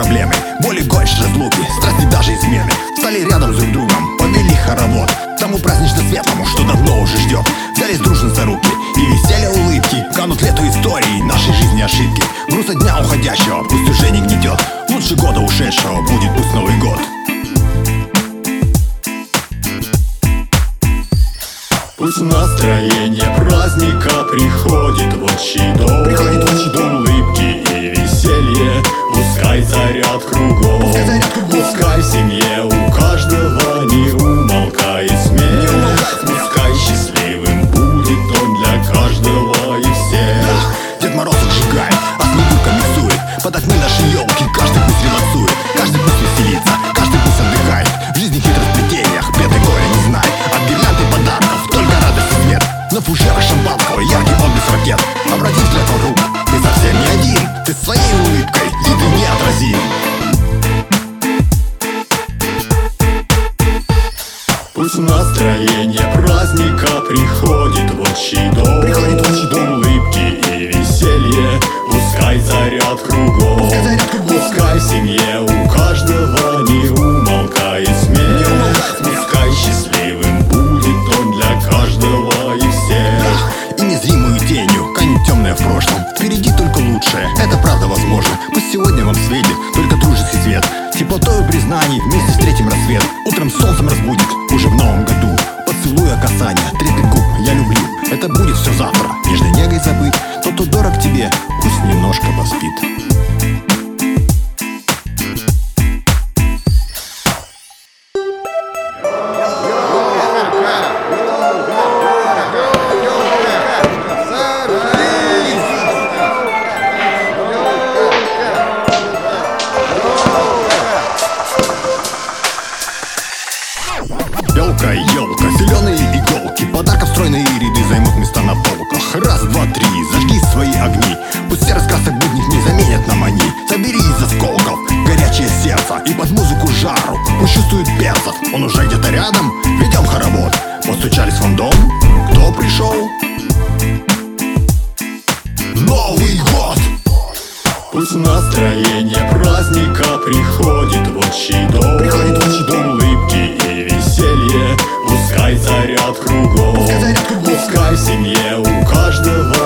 проблемы, боли, горечь, разлуки, страсти, даже измены. Стали рядом друг с другом, повели хоровод тому празднично-светлому, что давно уже ждет. Взялись дружно за руки, и веселье, улыбки канут лету истории нашей жизни ошибки. Груз от дня уходящего пусть уже не гнетет, лучше года ушедшего будет пусть Новый год. Пусть настроение праздника приходит в отчий дом, улыбки и веселье, пускай заряд кругом. Пускай в семье у каждого не умолкает смех, пускай счастливым будет он для каждого и всех. Дед Мороз отжигает, а Снегурка миксует под окны нашей елки. Каждый пусть релаксует, каждый пусть веселится, каждый пусть отдыхает. В жизни хитросплетениях беды горя не знает. От гирлянд и подарков только радость и свет. На фужерах шампанского яркий отблеск ракет. Обрати взгляд вокруг, ты совсем не один. Ты своей улыбкой, и ты неотразим. Пусть настроение праздника приходит в отчий дом, улыбки и веселье, пускай заряд кругом. Пускай в семье у каждого не умолкает смех, пускай счастливым будет он для каждого и всех. И незримую тенью канет темное в прошлом. Впереди только лучшее, это правда возможно. Пусть сегодня вам светит только дружеский свет. Теплотою признаний вместе встретим рассвет. Утром солнцем разбудит уже в новом году. Поцелуя, касания, трепет губ, я люблю. Это будет все завтра, нежной негой забыть. Тот, кто дорог тебе, пусть немножко поспит. Елка, елка, зеленые иголки, подарков стройные ряды займут места на полках. Раз, два, три, зажги свои огни. Пусть все раскрасок будних не заменят нам они. Собери из осколков горячее сердце и под музыку жару пусть чувствует перцев. Он уже где-то рядом, ведем хоровод. Постучались в дом, кто пришел? Новый год! Пусть настроение праздника приходит в отчий дом, улыбки и веселье, пускай заряд кругом. Пускай в семье у каждого